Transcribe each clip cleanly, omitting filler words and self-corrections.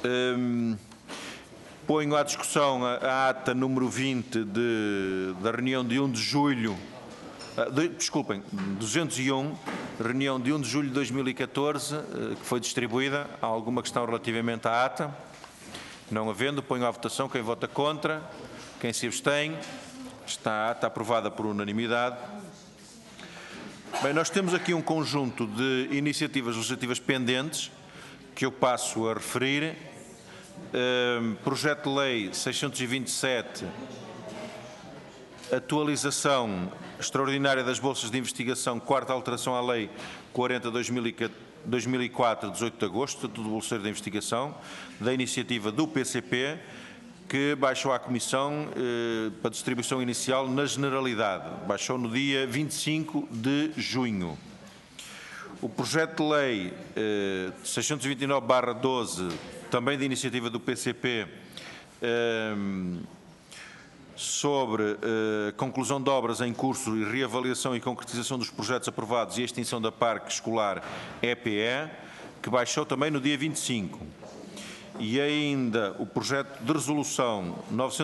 Ponho à discussão a ata número 20 da reunião de 1 de julho, desculpem, 201, reunião de 1 de julho de 2014, que foi distribuída. Há alguma questão relativamente à ata? Não havendo, ponho à votação. Quem vota contra? Quem se abstém? Está a ata aprovada por unanimidade. Bem, nós temos aqui um conjunto de iniciativas legislativas pendentes que eu passo a referir. Projeto de Lei 627, atualização extraordinária das bolsas de investigação, quarta alteração à Lei 40/2004, 18 de agosto, Estatuto do Bolseiro da Investigação, da iniciativa do PCP, que baixou à Comissão para distribuição inicial na generalidade. Baixou no dia 25 de junho. O projeto de lei 629/12, também de iniciativa do PCP, sobre conclusão de obras em curso e reavaliação e concretização dos projetos aprovados e extinção da parque escolar EPE, que baixou também no dia 25. E ainda o projeto de resolução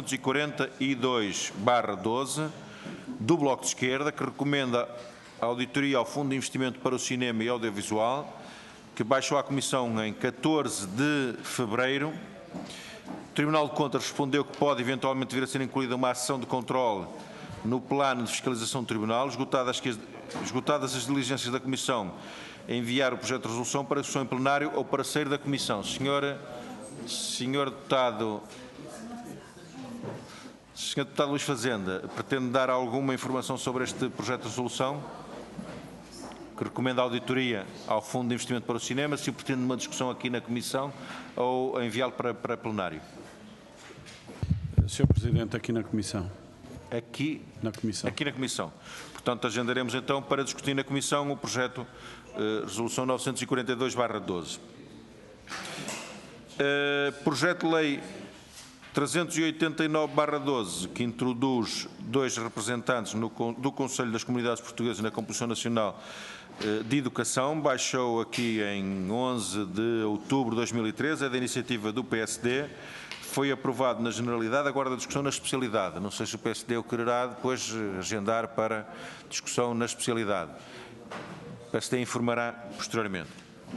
942/12 do Bloco de Esquerda, que recomenda a auditoria ao Fundo de Investimento para o Cinema e Audiovisual, que baixou à Comissão em 14 de fevereiro. O Tribunal de Contas respondeu que pode eventualmente vir a ser incluída uma ação de controle no plano de fiscalização do Tribunal, esgotadas as diligências da Comissão, enviar o projeto de resolução para discussão em plenário ou para sair da Comissão. Senhor Deputado Luís Fazenda, pretende dar alguma informação sobre este projeto de resolução? Que recomenda a auditoria ao Fundo de Investimento para o Cinema, se pretende uma discussão aqui na Comissão ou enviá-lo para plenário? Sr. Presidente, aqui na Comissão. Aqui na Comissão. Portanto, agendaremos então para discutir na Comissão o projeto resolução 942/12. Projeto de lei 389/12, que introduz 2 representantes do Conselho das Comunidades Portuguesas na Composição Nacional de Educação, baixou aqui em 11 de outubro de 2013, é da iniciativa do PSD, foi aprovado na generalidade, agora a discussão na especialidade. Não sei se o PSD o quererá depois agendar para discussão na especialidade. O PSD informará posteriormente.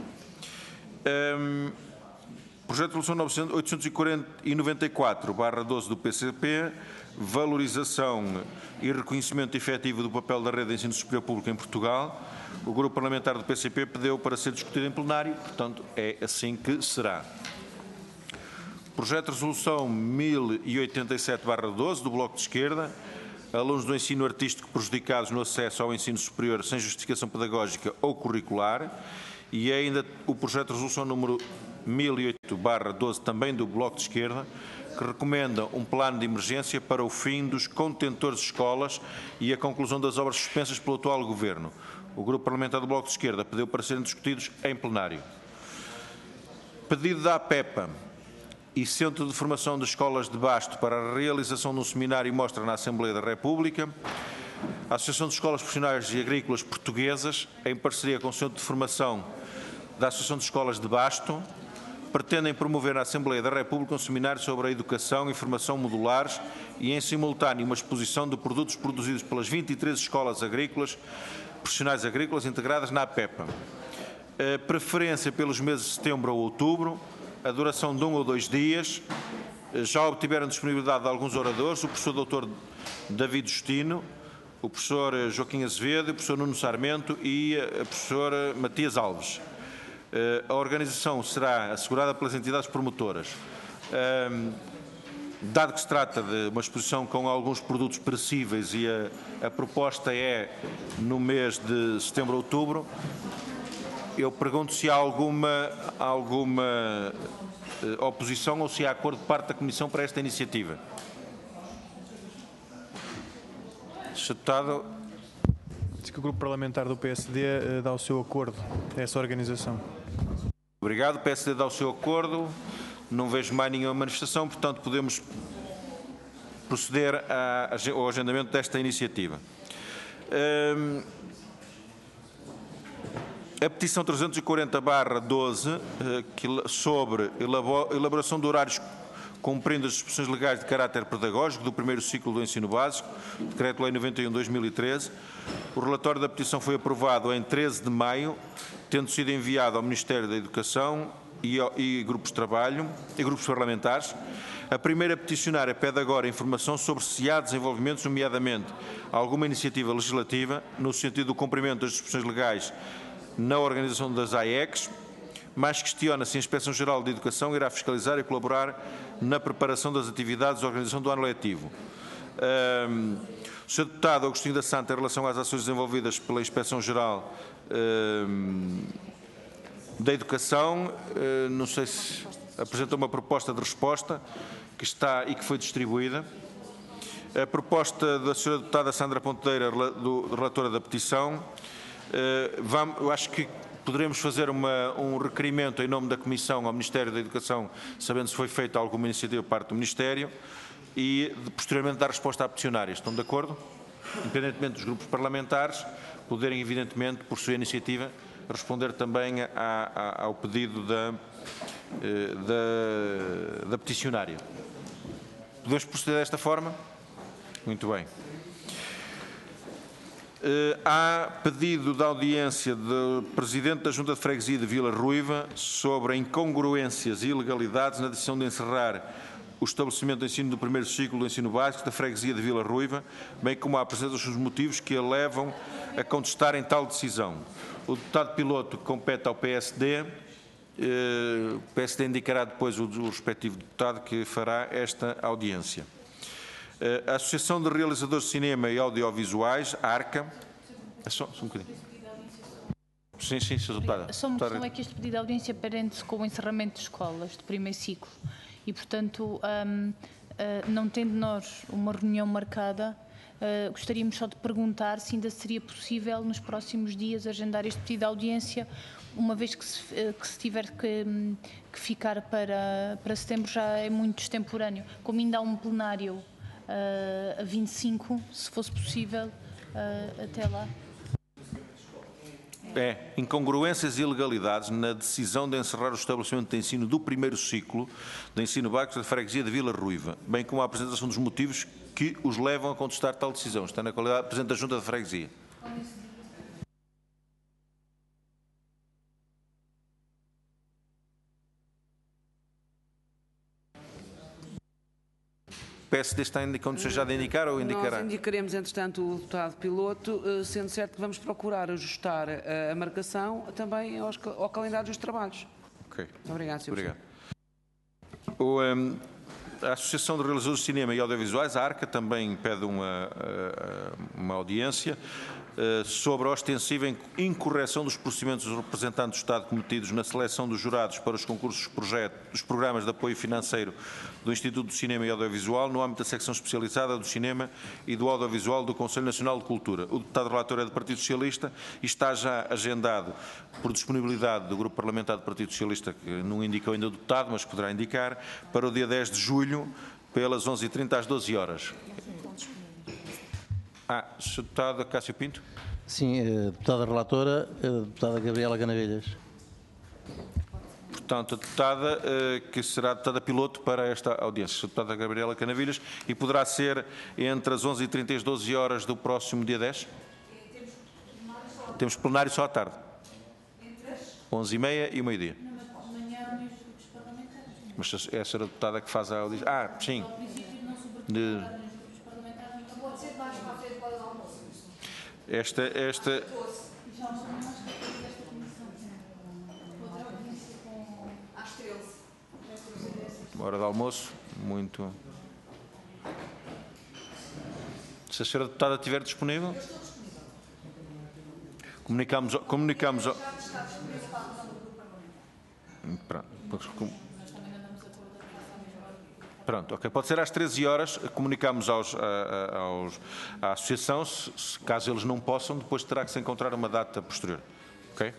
Projeto de resolução 894/12 do PCP, valorização e reconhecimento efetivo do papel da rede de ensino superior público em Portugal. O grupo parlamentar do PCP pediu para ser discutido em plenário, portanto é assim que será. Projeto de resolução 1087/12 do Bloco de Esquerda, alunos do ensino artístico prejudicados no acesso ao ensino superior sem justificação pedagógica ou curricular, e ainda o projeto de resolução número 1008/12 também do Bloco de Esquerda, que recomenda um plano de emergência para o fim dos contentores de escolas e a conclusão das obras suspensas pelo atual Governo. O Grupo Parlamentar do Bloco de Esquerda pediu para serem discutidos em plenário. Pedido da APEPA e Centro de Formação de Escolas de Basto para a realização de um seminário e mostra na Assembleia da República. A Associação de Escolas Profissionais e Agrícolas Portuguesas, em parceria com o Centro de Formação da Associação de Escolas de Basto, pretendem promover na Assembleia da República um seminário sobre a educação e formação modulares e, em simultâneo, uma exposição de produtos produzidos pelas 23 escolas agrícolas, profissionais agrícolas integradas na APEPA. Preferência pelos meses de setembro ou outubro, a duração de 1 ou 2 dias. Já obtiveram disponibilidade de alguns oradores, o professor Dr. David Justino, o professor Joaquim Azevedo, o professor Nuno Sarmento e a professora Matias Alves. A organização será assegurada pelas entidades promotoras. Dado que se trata de uma exposição com alguns produtos perecíveis e a proposta é no mês de setembro ou outubro, eu pergunto se há alguma oposição ou se há acordo de parte da Comissão para esta iniciativa. Sr. Deputado. Diz que o Grupo Parlamentar do PSD dá o seu acordo a essa organização. Obrigado. O PSD dá o seu acordo. Não vejo mais nenhuma manifestação, portanto podemos proceder ao agendamento desta iniciativa. A petição 340/12, sobre elaboração de horários cumprindo as disposições legais de caráter pedagógico do primeiro ciclo do ensino básico, Decreto-Lei 91/2013. O relatório da petição foi aprovado em 13 de maio, tendo sido enviado ao Ministério da Educação e grupos de trabalho e grupos parlamentares. A primeira peticionária pede agora informação sobre se há desenvolvimentos, nomeadamente alguma iniciativa legislativa, no sentido do cumprimento das disposições legais na organização das AECs, mas questiona se a Inspeção-Geral de Educação irá fiscalizar e colaborar na preparação das atividades de organização do ano letivo. O Sr. Deputado Agostinho da Santa, em relação às ações desenvolvidas pela Inspeção-Geral da Educação, não sei se apresentou uma proposta de resposta que está e que foi distribuída. A proposta da Sra. Deputada Sandra Ponteira, relatora da petição, eu acho que poderemos fazer um requerimento em nome da Comissão ao Ministério da Educação, sabendo se foi feita alguma iniciativa por parte do Ministério, e posteriormente dar resposta à peticionária. Estão de acordo? Independentemente dos grupos parlamentares, poderem, evidentemente, por sua iniciativa, responder também ao pedido da peticionária. Podemos proceder desta forma? Muito bem. Há pedido de audiência do Presidente da Junta de Freguesia de Vila Ruiva sobre incongruências e ilegalidades na decisão de encerrar o estabelecimento de ensino do primeiro ciclo do ensino básico da Freguesia de Vila Ruiva, bem como a apresentação dos motivos que a levam a contestarem tal decisão. O deputado piloto compete ao PSD. O PSD indicará depois o respectivo deputado que fará esta audiência. A Associação de Realizadores de Cinema e Audiovisuais, a ARCA. Só um bocadinho. Sim, Sra. Deputada. Só uma questão é que este pedido de audiência prende-se com o encerramento de escolas de primeiro ciclo e, portanto, não tendo nós uma reunião marcada, gostaríamos só de perguntar se ainda seria possível nos próximos dias agendar este pedido de audiência, uma vez que se tiver que ficar para setembro já é muito extemporâneo. Como ainda há um plenário a 25, se fosse possível, até lá. Incongruências e ilegalidades na decisão de encerrar o estabelecimento de ensino do primeiro ciclo de ensino básico da Freguesia de Vila Ruiva, bem como a apresentação dos motivos que os levam a contestar tal decisão. Está na qualidade de Presidente da Junta de Freguesia. O PSD está em condições já de indicar ou indicará? Nós indicaremos, entretanto, o deputado piloto, sendo certo que vamos procurar ajustar a marcação também ao calendário dos trabalhos. Ok. Muito obrigado, Sr. Obrigado. A Associação de Realizadores de Cinema e Audiovisuais, a ARCA, também pede uma audiência sobre a ostensiva incorreção dos procedimentos dos representantes do Estado cometidos na seleção dos jurados para os concursos dos programas de apoio financeiro do Instituto do Cinema e Audiovisual no âmbito da secção especializada do cinema e do audiovisual do Conselho Nacional de Cultura. O deputado relator é do Partido Socialista e está já agendado por disponibilidade do Grupo Parlamentar do Partido Socialista, que não indicou ainda o deputado, mas poderá indicar, para o dia 10 de julho, pelas 11h30 às 12 horas. Sr. Deputado Cássio Pinto. Sim, deputada relatora, deputada Gabriela Canavilhas. Portanto, a deputada que será a deputada piloto para esta audiência, a deputada Gabriela Canavilhas, e poderá ser entre as 11h30 e as 12 horas do próximo dia 10? Temos plenário só à tarde. 11h30 e o meio-dia. Mas é a senhora deputada que faz a audiência. Sim. Esta hora de almoço, muito. Se a senhora deputada estiver disponível, comunicamos. Pronto, ok. Pode ser às 13 horas, comunicamos à Associação, caso eles não possam, depois terá que se encontrar uma data posterior. Ok?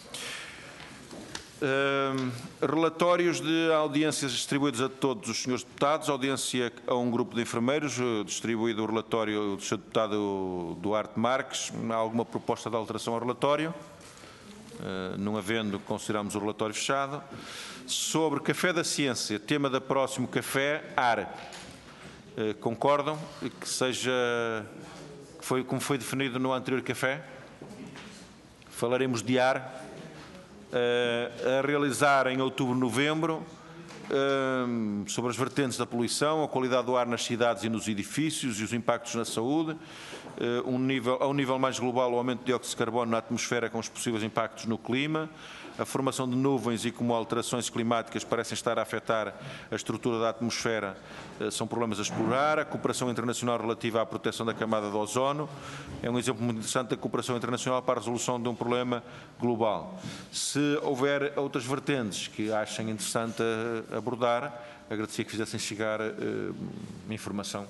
Relatórios de audiências distribuídos a todos os senhores deputados. Audiência a um grupo de enfermeiros, distribuído o relatório do Sr. Deputado Duarte Marques. Há alguma proposta de alteração ao relatório? Não havendo, consideramos o relatório fechado. Sobre Café da Ciência, tema da próximo café, ar. Concordam que seja como foi definido no anterior café? Falaremos de ar, a realizar em outubro, novembro, sobre as vertentes da poluição, a qualidade do ar nas cidades e nos edifícios e os impactos na saúde, ao nível mais global, o aumento de dióxido de carbono na atmosfera com os possíveis impactos no clima, a formação de nuvens e como alterações climáticas parecem estar a afetar a estrutura da atmosfera, são problemas a explorar, a cooperação internacional relativa à proteção da camada de ozono, é um exemplo muito interessante da cooperação internacional para a resolução de um problema global. Se houver outras vertentes que achem interessante abordar, agradecia que fizessem chegar informação.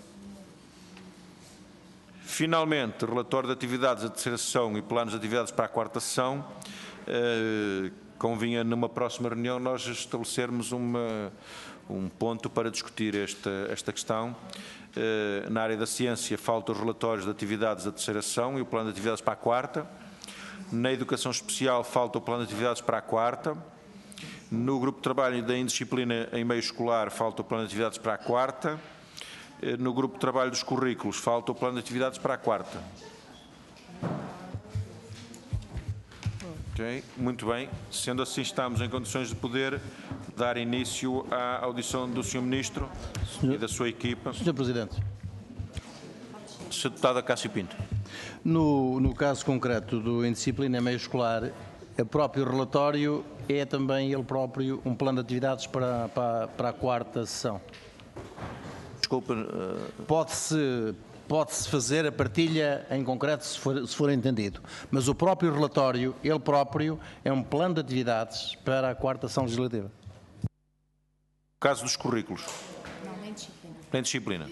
Finalmente, relatório de atividades da terceira sessão e planos de atividades para a quarta sessão. Convinha numa próxima reunião nós estabelecermos um ponto para discutir esta questão. Na área da ciência faltam os relatórios de atividades da terceira sessão e o plano de atividades para a quarta. Na educação especial falta o plano de atividades para a quarta. No grupo de trabalho da indisciplina em meio escolar falta o plano de atividades para a quarta. No grupo de trabalho dos currículos falta o plano de atividades para a quarta. Ok, muito bem. Sendo assim, estamos em condições de poder dar início à audição do Sr. Ministro e da sua equipa. Sr. Presidente. Sr. Deputado Cássio Pinto. No caso concreto do Indisciplina em meio escolar, o próprio relatório é também ele próprio um plano de atividades para a quarta sessão. Desculpa. Pode-se fazer a partilha em concreto se for entendido, mas o próprio relatório, ele próprio, é um plano de atividades para a quarta sessão legislativa. No caso dos currículos. Não, nem disciplina. Nem disciplina.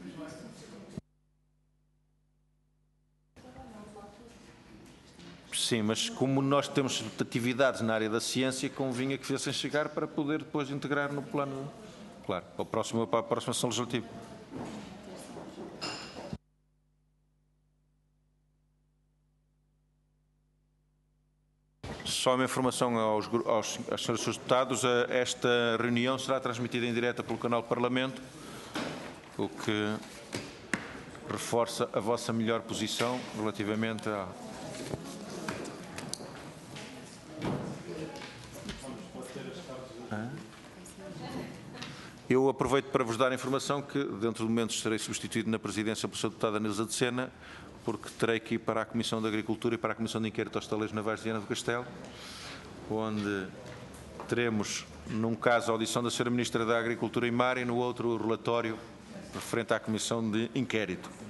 Sim, mas como nós temos atividades na área da ciência, convinha que fizessem chegar para poder depois integrar no plano, claro, para a próxima sessão legislativa. Só uma informação aos senhores deputados, esta reunião será transmitida em direto pelo canal Parlamento, o que reforça a vossa melhor posição relativamente a... Eu aproveito para vos dar a informação que dentro de momentos serei substituído na presidência pela Sra. Deputada Nilza de Sena, porque terei que ir para a Comissão de Agricultura e para a Comissão de Inquérito aos Taleiros Navais de Viana do Castelo, onde teremos, num caso, a audição da Sra. Ministra da Agricultura e Mar e no outro o relatório referente à Comissão de Inquérito.